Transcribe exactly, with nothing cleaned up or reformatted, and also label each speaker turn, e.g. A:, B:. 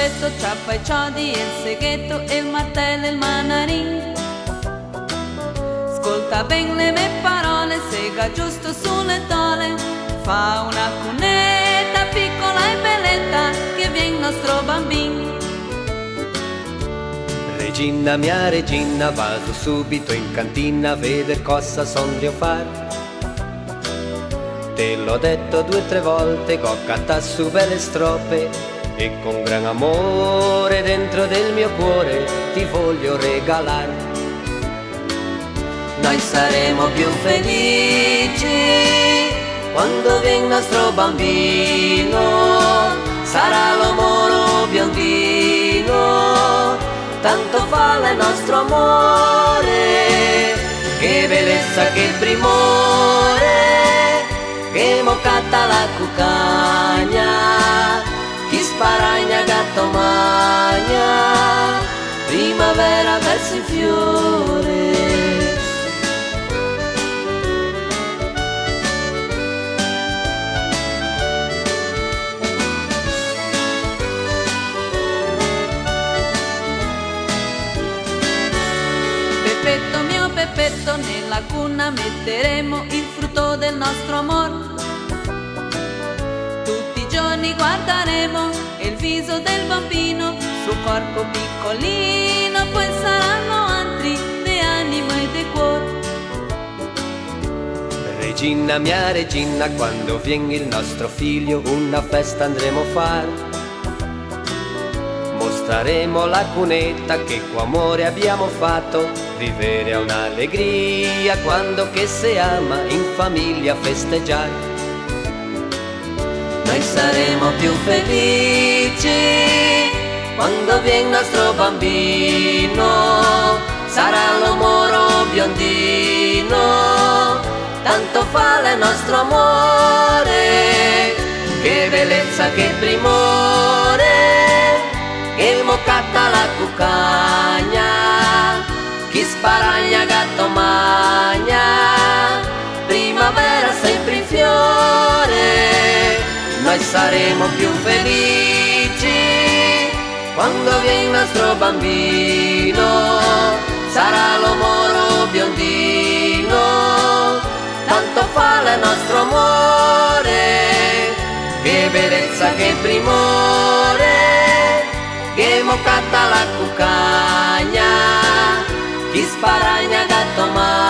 A: Peppetto, ciappa i ciodi, e il seghetto, e il martello e il manarin. Ascolta ben le mie parole, sega giusto sulle tole, fa una cunetta piccola e belletta, che vien nostro bambino.
B: Regina, mia regina, vado subito in cantina a veder cosa sondrio far. Te l'ho detto due o tre volte, che ho cattato su belle strofe, e con gran amore dentro del mio cuore ti voglio regalare. Noi saremo più felici quando viene nostro bambino, sarà l'amore biondino, tanto vale il nostro amore, che bellezza, che primore, che moccata la cucagna, chi sparagna gatto magna, primavera verso il fiore.
A: Peppetto, mio Peppetto, nella cuna metteremo il frutto del nostro amor. Tutti i giorni guarderemo il viso del bambino, suo corpo piccolino, poi saranno altri di animo e di cuore.
B: Regina, mia regina, quando viene il nostro figlio una festa andremo a fare. Mostreremo la cunetta che con amore abbiamo fatto, vivere è un'allegria quando che si ama in famiglia festeggiare. Noi saremo più felici quando viene il nostro bambino, sarà l'amore biondino, tanto vale il nostro amore, che bellezza, che primore, che moccata la cucagna, chi sparagna gatto magna, primavera sempre in fiore. Noi saremo più felici quando viene il nostro bambino, sarà l'amore biondino, tanto vale il nostro amore, che bellezza, che primore, che moccata la cucagna, chi sparagna gatto magna.